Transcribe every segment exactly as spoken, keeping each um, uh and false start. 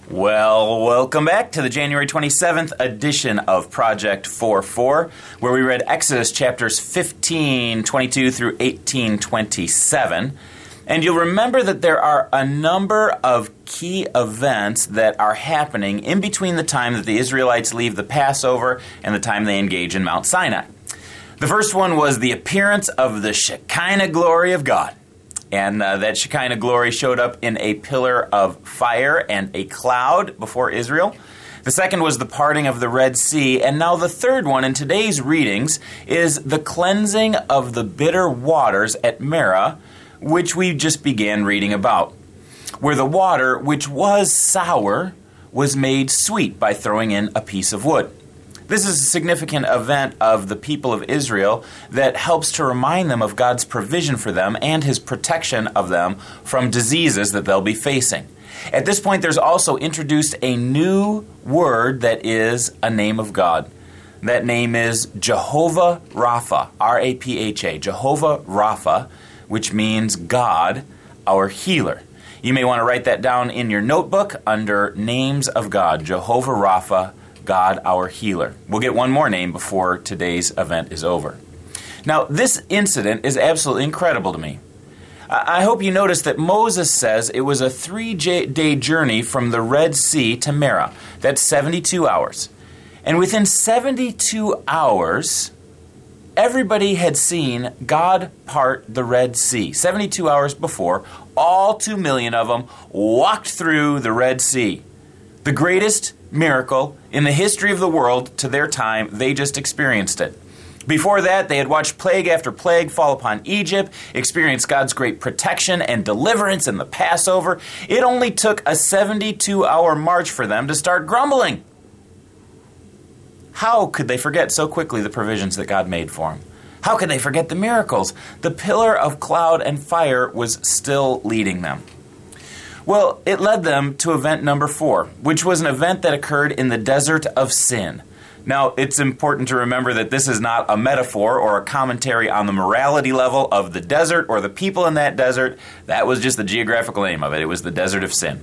Well, welcome back to the January twenty-seventh edition of Project four four, where we read Exodus chapters fifteen twenty-two through eighteen twenty-seven. And you'll remember that there are a number of key events that are happening in between the time that the Israelites leave the Passover and the time they engage in Mount Sinai. The first one was the appearance of the Shekinah glory of God. And uh, that Shekinah glory showed up in a pillar of fire and a cloud before Israel. The second was the parting of the Red Sea. And now the third one in today's readings is the cleansing of the bitter waters at Marah, which we just began reading about, where the water, which was sour, was made sweet by throwing in a piece of wood. This is a significant event of the people of Israel that helps to remind them of God's provision for them and His protection of them from diseases that they'll be facing. At this point, there's also introduced a new word that is a name of God. That name is Jehovah Rapha, R A P H A, Jehovah Rapha, which means God, our healer. You may want to write that down in your notebook under Names of God, Jehovah Rapha, God, our healer. We'll get one more name before today's event is over. Now, this incident is absolutely incredible to me. I hope you notice that Moses says it was a three-day journey from the Red Sea to Marah. That's seventy-two hours. And within seventy-two hours, everybody had seen God part the Red Sea. seventy-two hours before, all two million of them walked through the Red Sea. The greatest miracle in the history of the world to their time. They just experienced it. Before that, they had watched plague after plague fall upon Egypt, experienced God's great protection and deliverance in the Passover. It only took a seventy-two hour march for them to start grumbling. How could they forget so quickly the provisions that God made for them? How could they forget the miracles? The pillar of cloud and fire was still leading them. Well, it led them to event number four, which was an event that occurred in the desert of Sin. Now, it's important to remember that this is not a metaphor or a commentary on the morality level of the desert or the people in that desert. That was just the geographical name of it. It was the desert of Sin.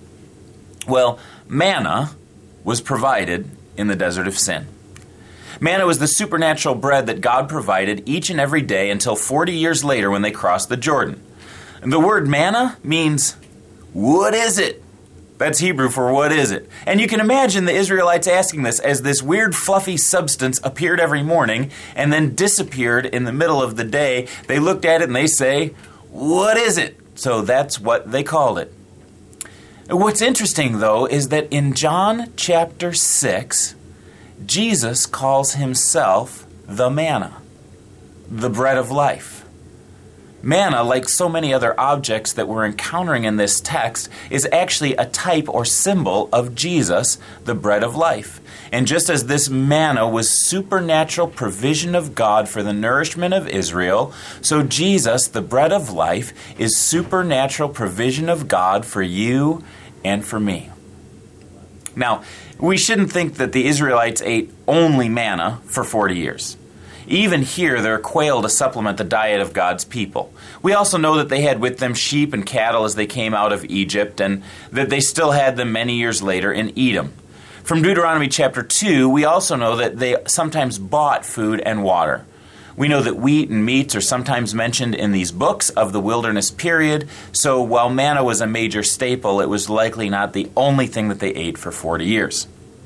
Well, manna was provided in the desert of Sin. Manna was the supernatural bread that God provided each and every day until forty years later when they crossed the Jordan. And the word manna means, what is it? That's Hebrew for what is it? And you can imagine the Israelites asking this as this weird fluffy substance appeared every morning and then disappeared in the middle of the day. They looked at it and they say, what is it? So that's what they called it. What's interesting, though, is that in John chapter six, Jesus calls himself the manna, the bread of life. Manna, like so many other objects that we're encountering in this text, is actually a type or symbol of Jesus, the bread of life. And just as this manna was supernatural provision of God for the nourishment of Israel, so Jesus, the bread of life, is supernatural provision of God for you and for me. Now, we shouldn't think that the Israelites ate only manna for forty years. Even here, there are quail to supplement the diet of God's people. We also know that they had with them sheep and cattle as they came out of Egypt, and that they still had them many years later in Edom. From Deuteronomy chapter two, we also know that they sometimes bought food and water. We know that wheat and meats are sometimes mentioned in these books of the wilderness period, so while manna was a major staple, it was likely not the only thing that they ate for forty years.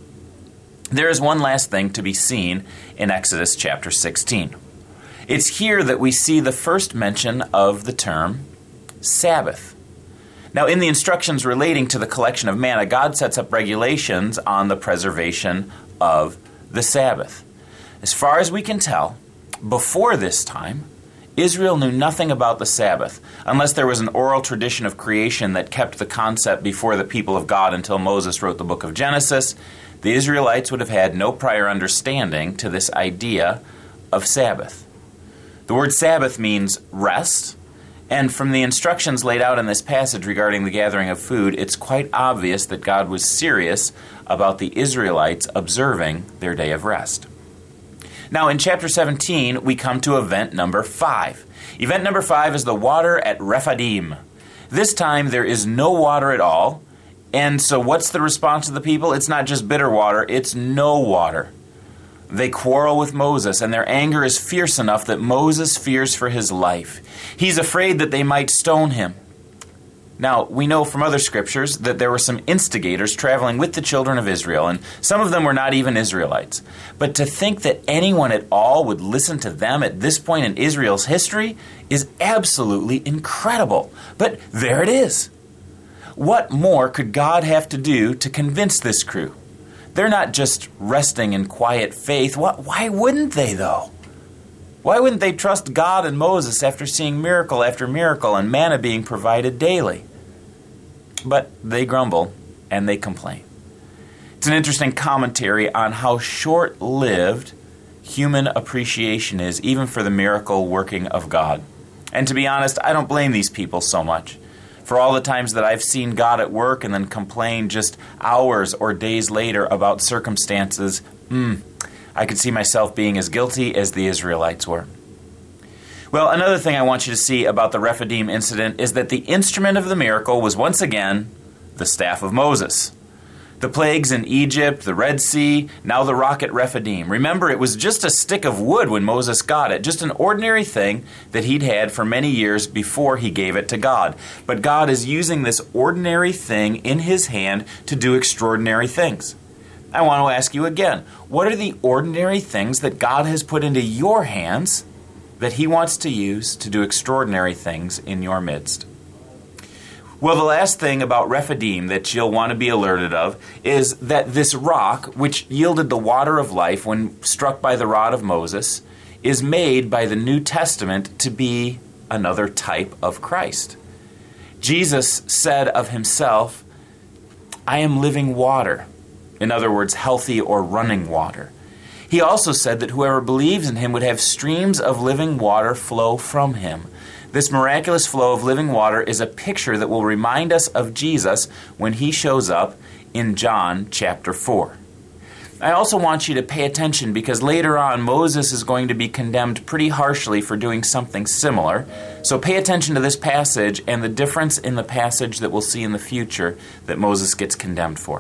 There is one last thing to be seen in Exodus chapter sixteen. It's here that we see the first mention of the term Sabbath. Now, in the instructions relating to the collection of manna, God sets up regulations on the preservation of the Sabbath. As far as we can tell, before this time, Israel knew nothing about the Sabbath, unless there was an oral tradition of creation that kept the concept before the people of God until Moses wrote the book of Genesis. The Israelites would have had no prior understanding to this idea of Sabbath. The word Sabbath means rest, and from the instructions laid out in this passage regarding the gathering of food, it's quite obvious that God was serious about the Israelites observing their day of rest. Now, in chapter seventeen, we come to event number five. Event number five is the water at Rephidim. This time, there is no water at all, And so what's the response of the people? It's not just bitter water, it's no water. They quarrel with Moses, and their anger is fierce enough that Moses fears for his life. He's afraid that they might stone him. Now, we know from other scriptures that there were some instigators traveling with the children of Israel, and some of them were not even Israelites. But to think that anyone at all would listen to them at this point in Israel's history is absolutely incredible. But there it is. What more could God have to do to convince this crew? They're not just resting in quiet faith. Why wouldn't they, though? Why wouldn't they trust God and Moses after seeing miracle after miracle and manna being provided daily? But they grumble and they complain. It's an interesting commentary on how short-lived human appreciation is, even for the miracle working of God. And to be honest, I don't blame these people so much. For all the times that I've seen God at work and then complain just hours or days later about circumstances, hmm, I could see myself being as guilty as the Israelites were. Well, another thing I want you to see about the Rephidim incident is that the instrument of the miracle was once again the staff of Moses. The plagues in Egypt, the Red Sea, now the rock at Rephidim. Remember, it was just a stick of wood when Moses got it, just an ordinary thing that he'd had for many years before he gave it to God. But God is using this ordinary thing in his hand to do extraordinary things. I want to ask you again, what are the ordinary things that God has put into your hands that he wants to use to do extraordinary things in your midst? Well, the last thing about Rephidim that you'll want to be alerted of is that this rock, which yielded the water of life when struck by the rod of Moses, is made by the New Testament to be another type of Christ. Jesus said of himself, "I am living water." In other words, healthy or running water. He also said that whoever believes in him would have streams of living water flow from him. This miraculous flow of living water is a picture that will remind us of Jesus when he shows up in John chapter four. I also want you to pay attention because later on Moses is going to be condemned pretty harshly for doing something similar. So pay attention to this passage and the difference in the passage that we'll see in the future that Moses gets condemned for.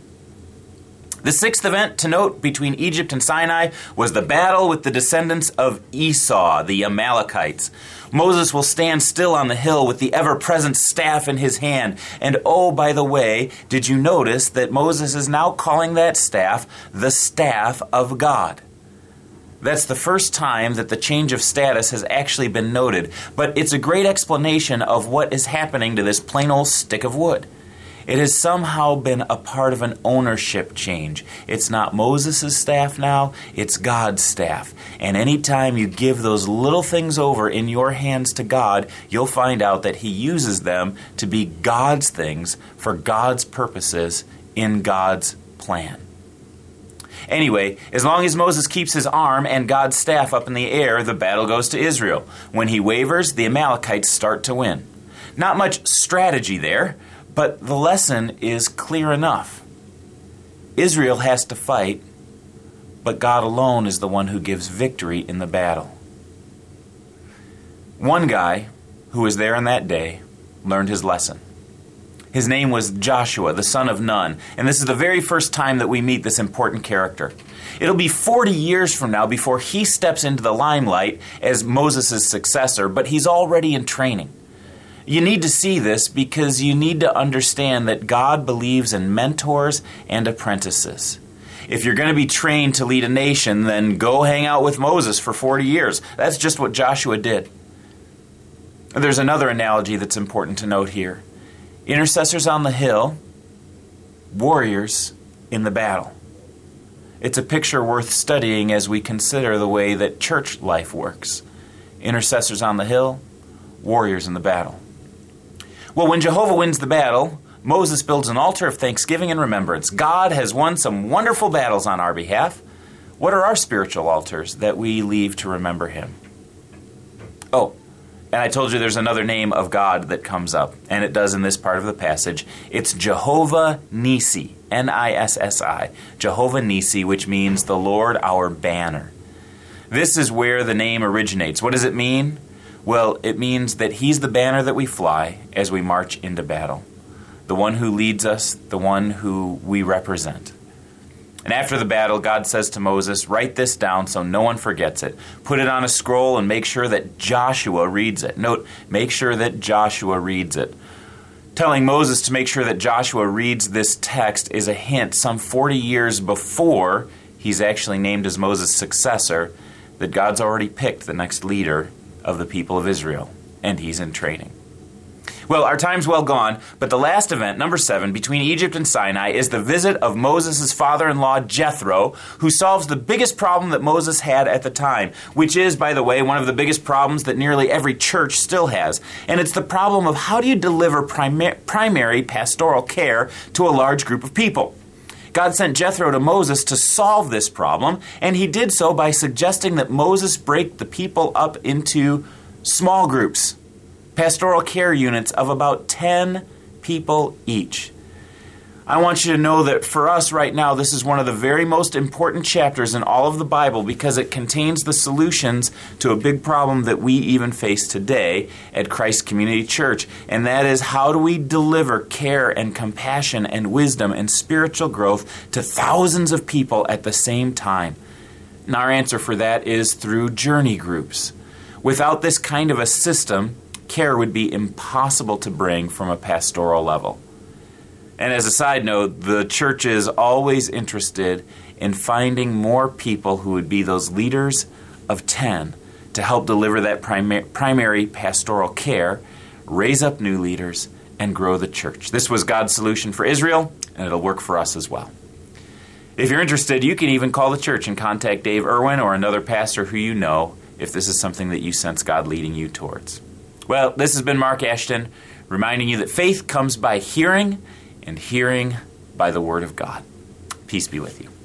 The sixth event to note between Egypt and Sinai was the battle with the descendants of Esau, the Amalekites. Moses will stand still on the hill with the ever-present staff in his hand. And oh, by the way, did you notice that Moses is now calling that staff the staff of God? That's the first time that the change of status has actually been noted. But it's a great explanation of what is happening to this plain old stick of wood. It has somehow been a part of an ownership change. It's not Moses' staff now, it's God's staff. And anytime you give those little things over in your hands to God, you'll find out that he uses them to be God's things for God's purposes in God's plan. Anyway, as long as Moses keeps his arm and God's staff up in the air, the battle goes to Israel. When he wavers, the Amalekites start to win. Not much strategy there, but the lesson is clear enough. Israel has to fight, but God alone is the one who gives victory in the battle. One guy who was there on that day learned his lesson. His name was Joshua, the son of Nun, and this is the very first time that we meet this important character. It'll be forty years from now before he steps into the limelight as Moses' successor, but he's already in training. You need to see this because you need to understand that God believes in mentors and apprentices. If you're going to be trained to lead a nation, then go hang out with Moses for forty years. That's just what Joshua did. There's another analogy that's important to note here. Intercessors on the hill, warriors in the battle. It's a picture worth studying as we consider the way that church life works. Intercessors on the hill, warriors in the battle. Well, when Jehovah wins the battle, Moses builds an altar of thanksgiving and remembrance. God has won some wonderful battles on our behalf. What are our spiritual altars that we leave to remember him? Oh, and I told you there's another name of God that comes up, and it does in this part of the passage. It's Jehovah Nissi, N I S S I, Jehovah Nissi, which means the Lord our banner. This is where the name originates. What does it mean? Well, it means that he's the banner that we fly as we march into battle. the one who leads us, the one who we represent. And after the battle, God says to Moses, write this down so no one forgets it. Put it on a scroll and make sure that Joshua reads it. Note, make sure that Joshua reads it. Telling Moses to make sure that Joshua reads this text is a hint some forty years before he's actually named as Moses' successor, that God's already picked the next leader of the people of Israel, and he's in training. Well, our time's well gone, but the last event, number seven, between Egypt and Sinai is the visit of Moses' father-in-law, Jethro, who solves the biggest problem that Moses had at the time, which is, by the way, one of the biggest problems that nearly every church still has. And it's the problem of how do you deliver prima- primary pastoral care to a large group of people. God sent Jethro to Moses to solve this problem, and he did so by suggesting that Moses break the people up into small groups, pastoral care units of about ten people each. I want you to know that for us right now, this is one of the very most important chapters in all of the Bible because it contains the solutions to a big problem that we even face today at Christ Community Church, and that is how do we deliver care and compassion and wisdom and spiritual growth to thousands of people at the same time? And our answer for that is through journey groups. Without this kind of a system, care would be impossible to bring from a pastoral level. And as a side note, the church is always interested in finding more people who would be those leaders of ten to help deliver that primar- primary pastoral care, raise up new leaders, and grow the church. This was God's solution for Israel, and it'll work for us as well. If you're interested, you can even call the church and contact Dave Irwin or another pastor who you know if this is something that you sense God leading you towards. Well, this has been Mark Ashton, reminding you that faith comes by hearing, and hearing by the Word of God. Peace be with you.